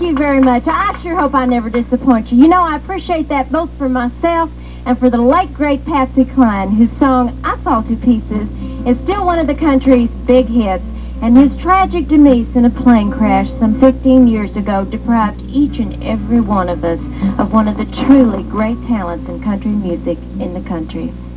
Thank you very much. I sure hope I never disappoint you. You know, I appreciate that both for myself and for the late, great Patsy Cline, whose song I Fall to Pieces is still one of the country's big hits, and whose tragic demise in a plane crash some 15 years ago deprived each and every one of us of one of the truly great talents in country music in the country.